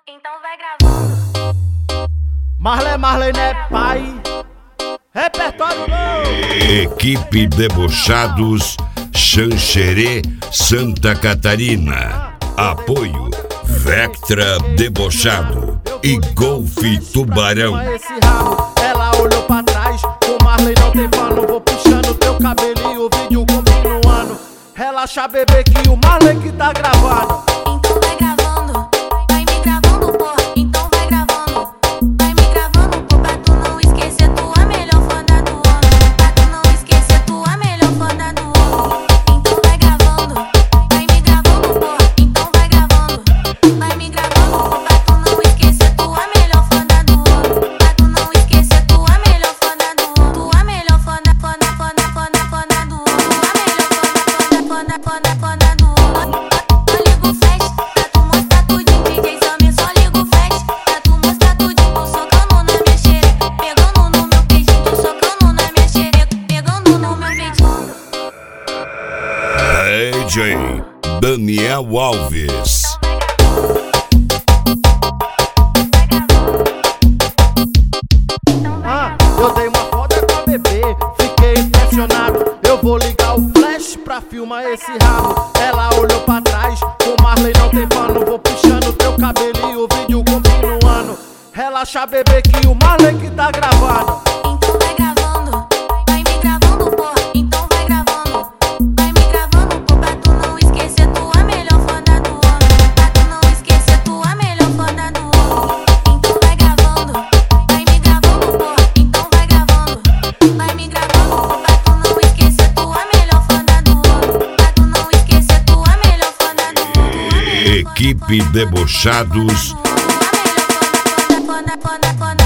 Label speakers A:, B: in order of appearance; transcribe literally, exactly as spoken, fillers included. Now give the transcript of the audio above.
A: Então vai gravando.
B: Marley, Marley, né, pai? Repertório novo.
C: Equipe Debochados, Xanxerê, Santa Catarina. Apoio Vectra Debochado e Golfe Tubarão.
B: Esse rabo, ela olhou pra trás. O Marley não tem pano. Vou puxando teu cabelo e o vídeo continuando. Relaxa, bebê, que o Marley que tá gravando.
A: Então vai gravando. Vai me gravando, porra. Então vai gravando. Vai me gravando, pô, pra tu não esquecer tua melhor foda do ano. Pra tu não esquecer tua melhor foda do ano. Então vai gravando. Vai me gravando, porra. Então vai gravando. Vai me gravando, pô, pra tu não esquecer tua melhor foda do ano. Pra tu não esquecer tua melhor foda do ano. Tua melhor foda, foda, foda, foda, foda do ano. Tua melhor foda, foda, foda, foda do ano. Eu ligo o flash pra tu mostrar tudinho. D J Samir, só ligo o flash pra tu mostrar tudinho. Tô socando na minha xereca, pegando no meu peitinho. Tô socando na minha xereca, pegando no meu peitinho.
C: D J Daniel Alves.
B: Ah, eu dei uma foda com a bebê, fiquei impressionado. Eu vou ligar o flash pra filmar esse rabo. Ela olhou pra trás, o Marley não tem pano. Vou puxando teu cabelo e o vídeo continuando. Relaxa, bebê, que o Marley que tá gravando.
A: Então vai gravando. Vai me gravando, porra. Então vai gravando. Vai me gravando, pô, pra tu não esquecer tua melhor foda do ano. Pra tu não esquecer tua melhor foda do ano. Então vai gravando. Vai me gravando, porra. Então vai gravando. Vai me gravando, pô, pra tu não esquecer tua melhor foda do ano. Pra tu não esquecer tua melhor foda do ano.
C: Equipe Debochados.
A: Tua melhor foda, foda, foda, foda, foda.